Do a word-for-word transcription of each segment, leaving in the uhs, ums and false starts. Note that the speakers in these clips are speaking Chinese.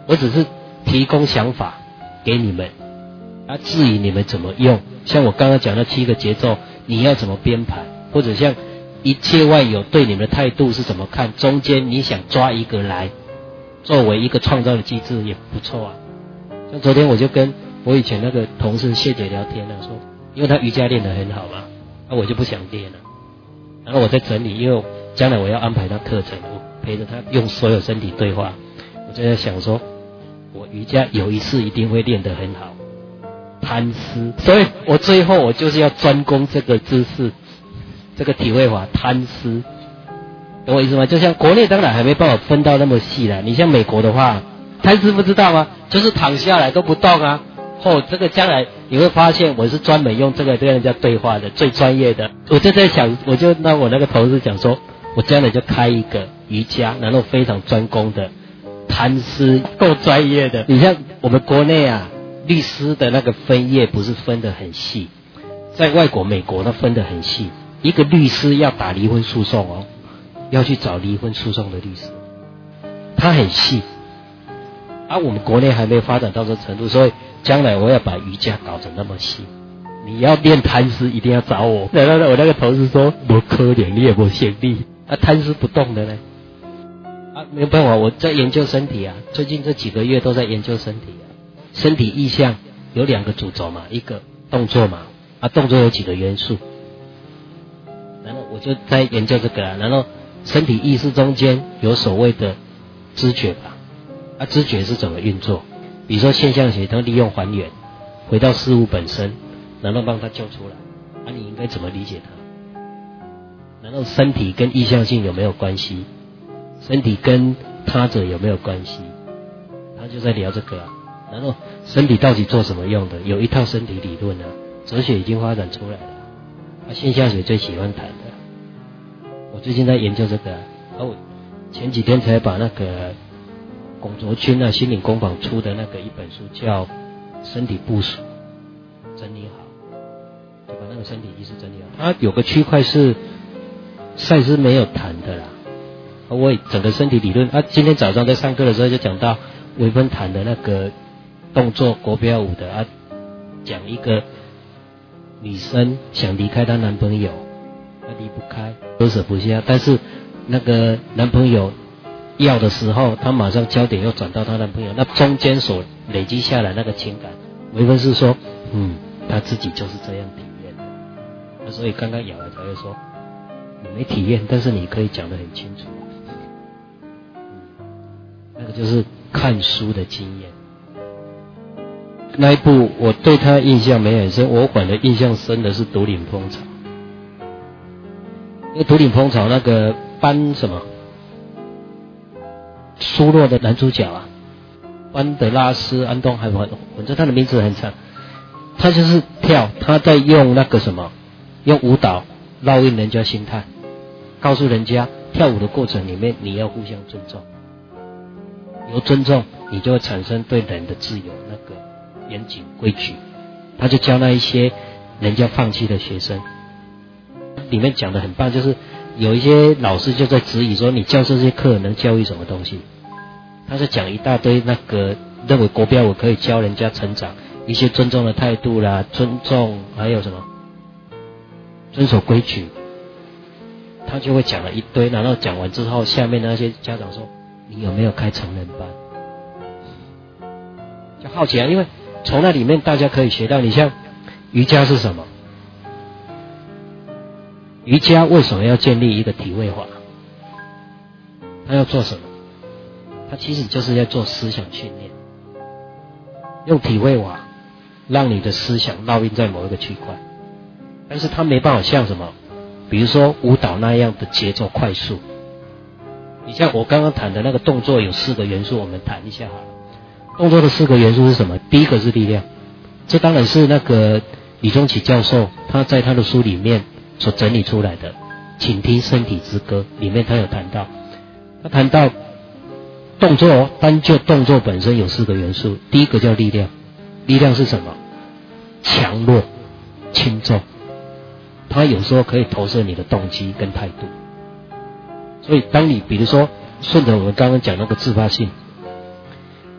我只是提供想法给你们，啊，至于你们怎么用，像我刚刚讲的七个节奏，你要怎么编排，或者像一切万有对你们的态度是怎么看，中间你想抓一个来作为一个创造的机制也不错啊。像昨天我就跟我以前那个同事谢姐聊天了，说因为她瑜伽练得很好嘛，那、啊、我就不想练了，然后我在整理，因为将来我要安排她课程，我陪着她用所有身体对话，我就在想说我瑜伽有一次一定会练得很好，贪思，所以我最后我就是要专攻这个知识，这个体会法贪思，懂我意思吗？就像国内当然还没办法分到那么细啦，你像美国的话，贪思不知道吗？就是躺下来都不动啊。哦，这个将来你会发现我是专门用这个跟人家对话的，最专业的。我就在想，我就让我那个同事讲说，我将来就开一个瑜伽，然后非常专攻的贪思，够专业的。你像我们国内啊，律师的那个分业不是分得很细，在外国美国那分得很细，一个律师要打离婚诉讼哦，要去找离婚诉讼的律师，他很细。啊，我们国内还没有发展到这程度，所以将来我要把瑜伽搞成那么细。你要练贪思，一定要找我。然后我那个同事说，不可怜，你也不显力。啊，贪思不动的呢？啊，没有办法，我在研究身体啊，最近这几个月都在研究身体啊。身体意象有两个主轴嘛，一个动作嘛，啊，动作有几个元素。然后我就在研究这个啊，然后身体意识中间有所谓的知觉吧。啊，知觉是怎么运作？比如说现象学，它利用还原，回到事物本身，然后帮它救出来。啊，你应该怎么理解它？然后身体跟意向性有没有关系？身体跟他者有没有关系？他就在聊这个啊。然后身体到底做什么用的？有一套身体理论啊，哲学已经发展出来了。啊，现象学最喜欢谈的。我最近在研究这个啊，啊我前几天才把那个龚卓君啊，心灵工坊出的那个一本书叫《身体部署》整理好，就把那个身体意识整理好。它有个区块是赛斯没有谈的啦，我整个身体理论啊，今天早上在上课的时候就讲到微分谈的那个动作国标舞的啊，讲一个女生想离开她男朋友，她离不开，割舍不下，但是那个男朋友要的时候，她马上焦点又转到她男朋友，那中间所累积下来那个情感，微分是说，嗯，她自己就是这样体验的。那所以刚刚雅儿才会说，你没体验，但是你可以讲得很清楚。那个就是看书的经验。那一部我对他印象没很深，我反而印象深的是《独领风潮》。因为《独领风潮》那个班什么？苏洛的男主角啊，班德拉斯安东还反正他的名字很长，他就是跳，他在用那个什么，用舞蹈烙印人家心态，告诉人家跳舞的过程里面你要互相尊重，由尊重你就会产生对人的自由那个严谨规矩，他就教那一些人家放弃的学生，里面讲的很棒，就是有一些老师就在质疑说，你教这些课能教育什么东西？他在讲一大堆那个认为国标舞可以教人家成长，一些尊重的态度啦，尊重还有什么遵守规矩，他就会讲了一堆，然后讲完之后，下面那些家长说，你有没有开成人班？就好奇啊，因为从那里面大家可以学到，你像瑜伽是什么？瑜伽为什么要建立一个体位法？他要做什么？他其实就是在做思想训练，用体位法让你的思想烙印在某一个区块，但是他没办法像什么，比如说舞蹈那样的节奏快速。你像我刚刚谈的那个动作有四个元素，我们谈一下好了。动作的四个元素是什么？第一个是力量，这当然是那个李宗启教授他在他的书里面所整理出来的，请听身体之歌里面他有谈到，他谈到动作，单就动作本身有四个元素，第一个叫力量，力量是什么？强弱、轻重，它有时候可以投射你的动机跟态度。所以当你比如说顺着我们刚刚讲那个自发性，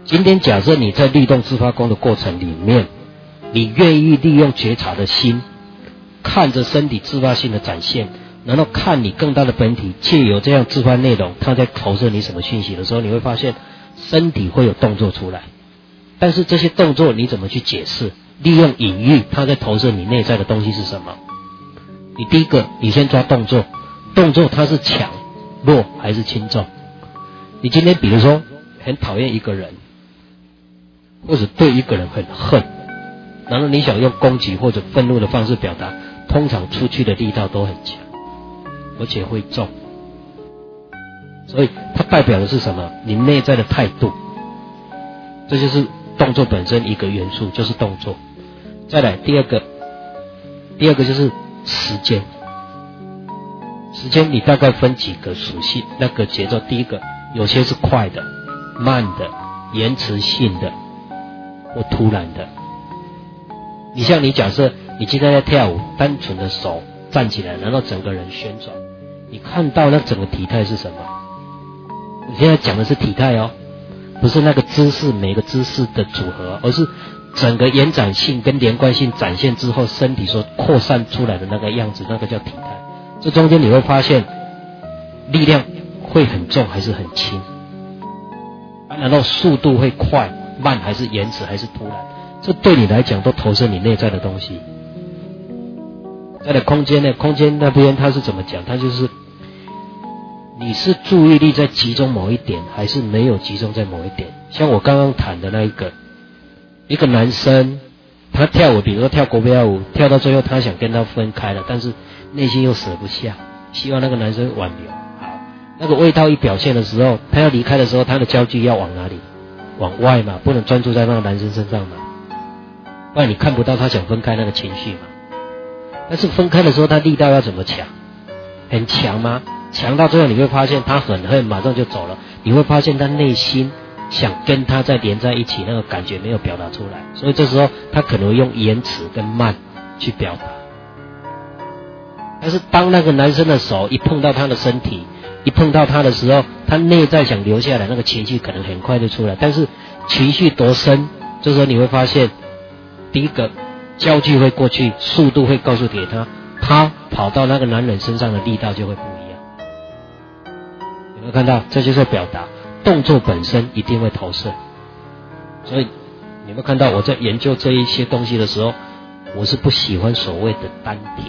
今天假设你在律动自发功的过程里面，你愿意利用觉察的心，看着身体自发性的展现，然后看你更大的本体，借由这样自发内容，它在投射你什么讯息的时候，你会发现身体会有动作出来。但是这些动作你怎么去解释？利用隐喻，它在投射你内在的东西是什么？你第一个，你先抓动作，动作它是强、弱还是轻重？你今天比如说很讨厌一个人，或者对一个人很恨，然后你想用攻击或者愤怒的方式表达，通常出去的力道都很强，而且会重。所以它代表的是什么？你内在的态度。这就是动作本身一个元素，就是动作。再来第二个，第二个就是时间。时间你大概分几个属性，那个节奏。第一个，有些是快的、慢的、延迟性的或突然的。你像你假设你今天在跳舞，单纯的手站起来，然后整个人旋转，你看到那整个体态是什么？我现在讲的是体态哦，不是那个姿势，每个姿势的组合，而是整个延展性跟连贯性展现之后，身体所扩散出来的那个样子，那个叫体态。这中间你会发现，力量会很重还是很轻？啊，难道速度会快、慢还是延迟还是突然？这对你来讲都投射你内在的东西。再来空间呢？空间那边它是怎么讲？它就是你是注意力在集中某一点，还是没有集中在某一点？像我刚刚谈的那一个，一个男生他跳舞，比如说跳国标舞，跳到最后他想跟他分开了，但是内心又舍不下，希望那个男生挽留。好，那个味道一表现的时候，他要离开的时候，他的焦距要往哪里？往外嘛，不能专注在那个男生身上嘛，不然你看不到他想分开那个情绪嘛。但是分开的时候，他力道要怎么强？很强吗？强到最后你会发现他很恨，马上就走了。你会发现他内心想跟他再连在一起，那个感觉没有表达出来，所以这时候他可能会用延迟跟慢去表达。但是当那个男生的手一碰到他的身体，一碰到他的时候，他内在想留下来，那个情绪可能很快就出来。但是情绪多深，这时候你会发现，第一个焦距会过去，速度会告诉给他，他跑到那个男人身上的力道就会不一样。有没有看到？这就是表达，动作本身一定会投射。所以你有没有看到我在研究这一些东西的时候，我是不喜欢所谓的丹田、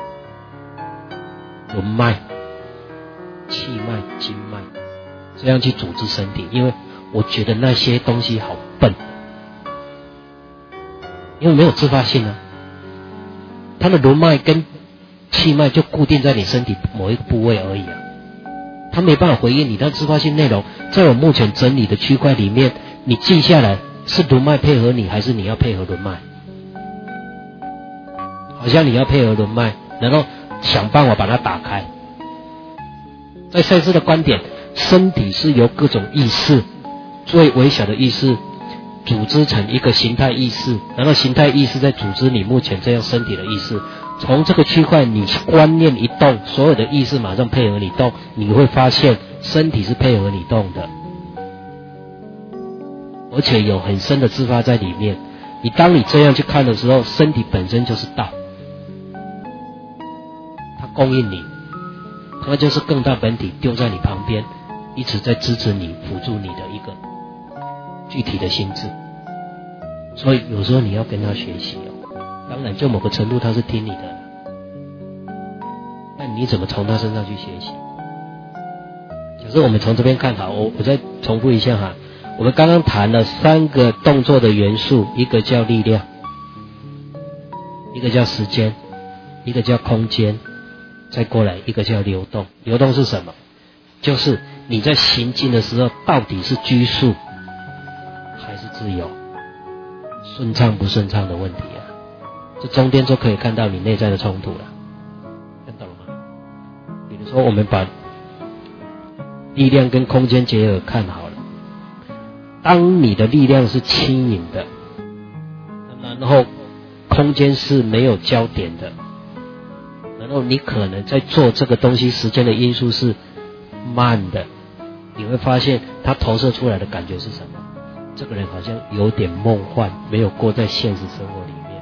轮脉、气脉、经脉这样去组织身体，因为我觉得那些东西好笨，因为没有自发性啊。它的轮脉跟气脉就固定在你身体某一个部位而已啊，它没办法回应你的自发性内容。在我目前整理的区块里面，你记下来是轮脉配合你，还是你要配合轮脉？好像你要配合轮脉，然后想办法把它打开。在赛斯的观点，身体是由各种意识，最微小的意识组织成一个形态意识，然后形态意识再组织你目前这样身体的意识。从这个区块你观念一动，所有的意识马上配合你动，你会发现身体是配合你动的，而且有很深的自发在里面。你当你这样去看的时候，身体本身就是道，它供应你，它就是更大本体丢在你旁边，一直在支持你、辅助你的一个具体的心智。所以有时候你要跟他学习哦。当然就某个程度他是听你的，但你怎么从他身上去学习？假设我们从这边看好，我我再重复一下哈，我们刚刚谈了三个动作的元素，一个叫力量，一个叫时间，一个叫空间，再过来一个叫流动。流动是什么？就是你在行进的时候到底是拘束还是自由，顺畅不顺畅的问题啊。这中间就可以看到你内在的冲突了，看到了吗？比如说我们把力量跟空间结合看好了，当你的力量是轻盈的，然后空间是没有焦点的，然后你可能在做这个东西时间的因素是慢的，你会发现它投射出来的感觉是什么？ 这个人好像有点梦幻，没有过在现实生活里面，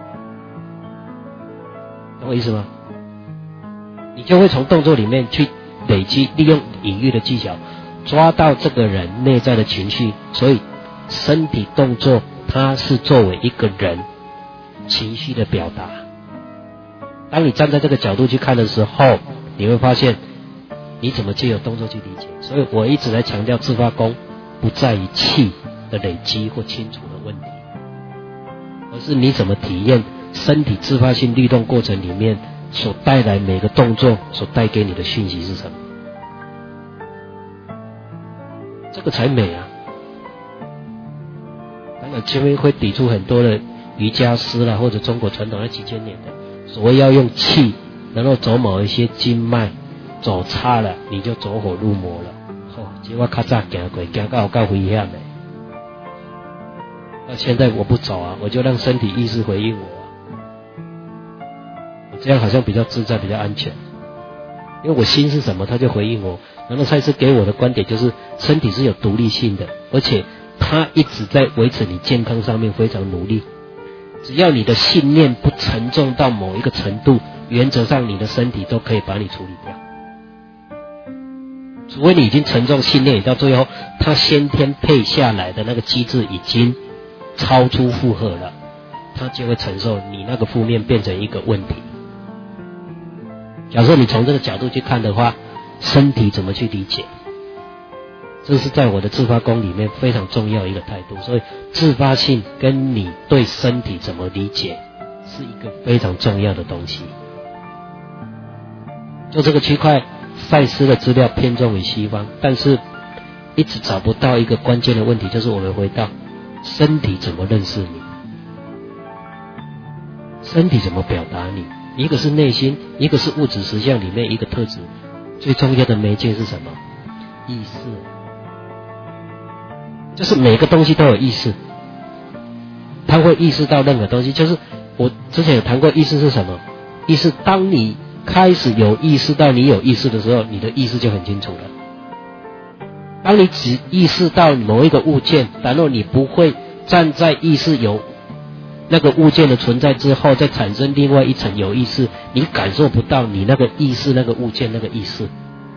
懂我意思吗？你就会从动作里面去累积，利用隐喻的技巧抓到这个人内在的情绪，所以身体动作它是作为一个人情绪的表达。当你站在这个角度去看的时候，你会发现你怎么借由动作去理解。所以我一直在强调自发功不在于气的累积或清楚的问题，而是你怎么体验身体自发性律动过程里面所带来每个动作所带给你的讯息是什么，这个才美啊。当然前面会抵触很多的瑜伽师啦，或者中国传统那几千年的所谓要用气然后走某一些经脉，走差了你就走火入魔了。哦，这我较早行过，行到有够危险的。那现在我不走啊，我就让身体意识回应我啊，这样好像比较自在，比较安全。因为我心是什么，它就回应我。然后赛斯给我的观点就是，身体是有独立性的，而且它一直在维持你健康上面非常努力。只要你的信念不沉重到某一个程度，原则上你的身体都可以把你处理掉。除非你已经沉重信念，到最后它先天配下来的那个机制已经超出负荷了，它就会承受你那个负面变成一个问题。假设你从这个角度去看的话，身体怎么去理解？这是在我的自发功里面非常重要一个态度。所以自发性跟你对身体怎么理解是一个非常重要的东西。就这个区块，赛斯的资料偏重于西方，但是一直找不到一个关键的问题，就是我们回到身体怎么认识你，身体怎么表达你。一个是内心，一个是物质实相里面一个特质。最重要的媒介是什么？意识。就是每个东西都有意识，他会意识到任何东西。就是我之前有谈过，意识是什么？意识，当你开始有意识到你有意识的时候，你的意识就很清楚了。当你只意识到某一个物件，然后你不会站在意识有那个物件的存在之后再产生另外一层有意识，你感受不到你那个意识那个物件那个意识。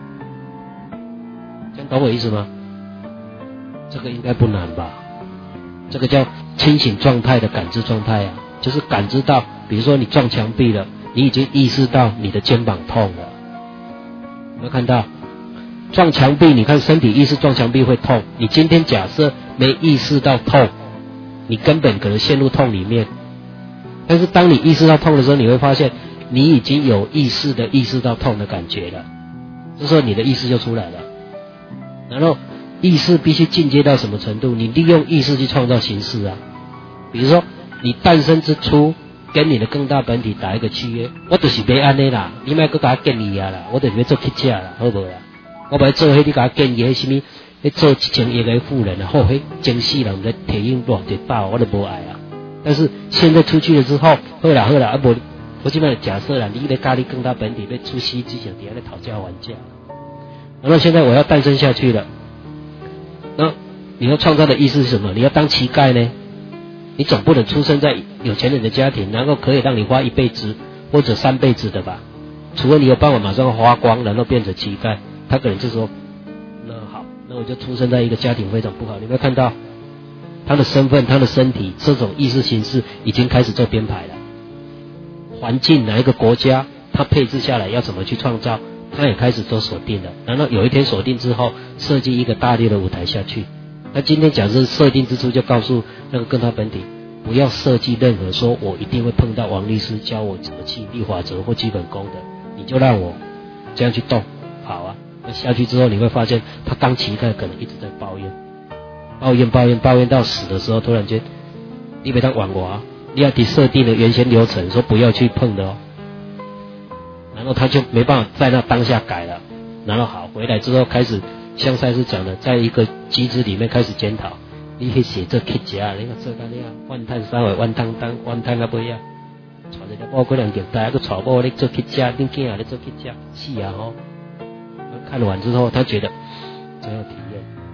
这样懂我意思吗？这个应该不难吧？这个叫清醒状态的感知状态啊，就是感知到，比如说你撞墙壁了，你已经意识到你的肩膀痛了。有没有看到？撞墙壁，你看身体意识撞墙壁会痛，你今天假设没意识到痛，你根本可能陷入痛里面。但是当你意识到痛的时候，你会发现你已经有意识的意识到痛的感觉了，这时候你的意识就出来了。然后意识必须进阶到什么程度？你利用意识去创造形式啊。比如说你诞生之初跟你的更大本体打一个契约，我就是要这样啦，你不要再给我建议啦，我就是要做乞丐啦，好不好啦？我不要做那你给我建议那什么要做一千亿个富人啊，好，那前世人在体验偌一饱，我都不爱啊。但是现在出去了之后，好啦好啦，啊不，我基本上假设啦，你在咖喱更大本体被出息之前底下在讨价还价，然后现在我要诞生下去了，那你要创造的意思是什么？你要当乞丐呢？你总不能出生在有钱人的家庭，然后可以让你花一辈子或者三辈子的吧？除非你有办法马上花光，然后变成乞丐，他可能就说，那好，那我就出生在一个家庭非常不好。你有没有看到他的身份、他的身体这种意识形式已经开始做编排了？环境哪一个国家，他配置下来要怎么去创造，他也开始做锁定了。然后有一天锁定之后，设计一个大力的舞台下去。那今天假设设定之初就告诉那个跟他本体，不要设计任何说我一定会碰到王律师教我怎么吸引力法则或基本功的，你就让我这样去动，好啊。那下去之后你会发现，他当乞丐可能一直在抱怨，抱怨抱怨抱怨到死的时候，突然间你别当玩我啊，你要你设定的原先流程说不要去碰的哦，然后他就没办法在那当下改了，然后好回来之后开始。像赛斯讲的，在一个机制里面开始检讨，你去写这乞家，你看这个你啊，万叹三回，万叹当，万叹啊不要，带一个某个人就带一个娶某你做乞家，你囝你做乞家，是啊吼。看完之后，他觉得真有体验，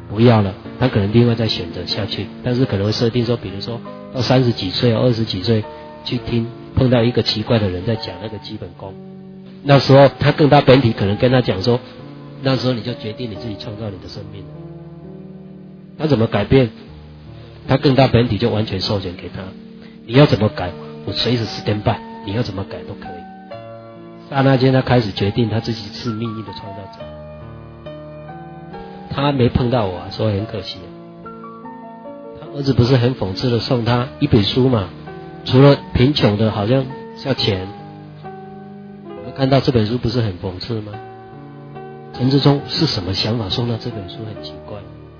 不要了，他可能另外再选择下去，但是可能会设定说，比如说到三十几岁、二十几岁去听，碰到一个奇怪的人在讲那个基本功，那时候他更大本体可能跟他讲说，那时候你就决定你自己创造你的生命了。他怎么改变？他更大本体就完全授权给他，你要怎么改，我随时 stand by，你要怎么改都可以。刹那间他开始决定他自己是命运的创造者。他没碰到我啊，所以很可惜啊。他儿子不是很讽刺的送他一本书嘛，除了贫穷的好像要钱，我们看到这本书不是很讽刺吗？陈志忠是什么想法送到这本书，很奇怪。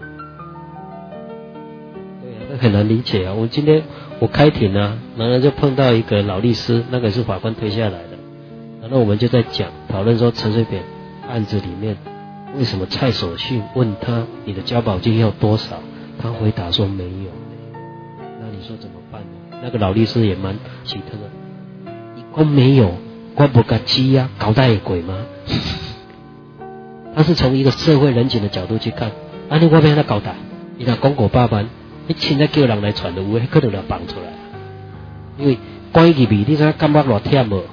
对啊，那很难理解啊。我今天我开庭啊，然后就碰到一个老律师，那个是法官推下来的，然后我们就在讲讨论说陈水扁案子里面，为什么蔡守训问他你的交保金要多少，他回答说没有。那你说怎么办呢？那个老律师也蛮奇特的，你说没有，我不敢知啊，搞大鬼吗？他是从一个社会人情的角度去看，啊，你我要他搞大，你若讲五百万，你现在叫人来传的有的可能就放出来，因为关于入去，你知道感觉偌忝无？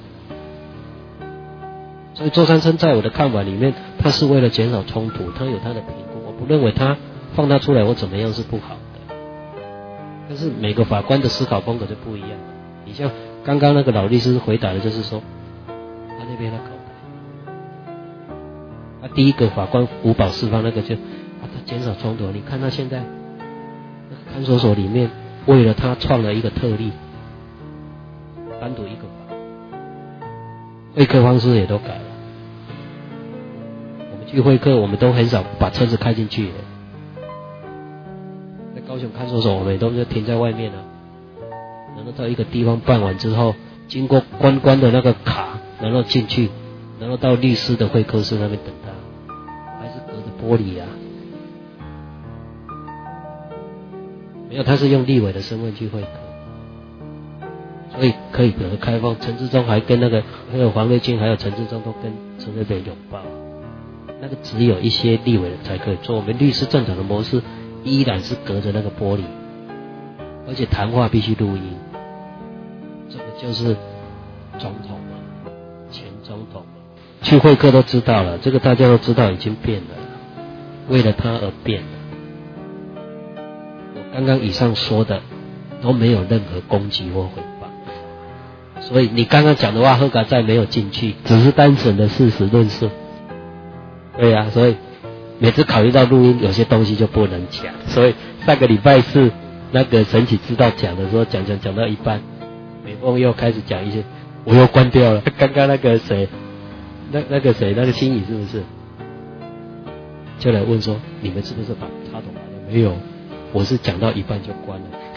所以周三生在我的看法里面，他是为了减少冲突，他有他的评估，我不认为他放他出来或怎么样是不好的。但是每个法官的思考风格就不一样。你像刚刚那个老律师回答的就是说，他那边他搞大，他第一个法官无保释放那个就，啊，他减少冲突。你看他现在那个看守所里面，为了他创了一个特例，单独一个法，会客方式也都改了。我们去会客，我们都很少把车子开进去的。在高雄看守所，我们也都是停在外面啊。然后到一个地方办完之后，经过关关的那个卡，然后进去，然后到律师的会客室那边等他，还是隔着玻璃啊。没有，他是用立委的身份去会客。所以可以隔得开放，陈志忠还跟那个还有黄瑞金还有陈志忠都跟陈水扁拥抱，那个只有一些立委才可以做。我们律师正常的模式依然是隔着那个玻璃，而且谈话必须录音。这个就是总统嘛，前总统嘛，去会客都知道了，这个大家都知道已经变了，为了他而变了。我刚刚以上说的都没有任何攻击或回报。所以你刚刚讲的话，贺嘎在没有进去，只是单纯的事实论述。对啊，所以每次考虑到录音，有些东西就不能讲。所以上个礼拜四那个神奇知道讲的时候，讲讲讲到一半，美凤又开始讲一些，我又关掉了。刚刚那个谁，那那个谁，那个心怡是不是？就来问说，你们是不是把插头拔了？没有，我是讲到一半就关了。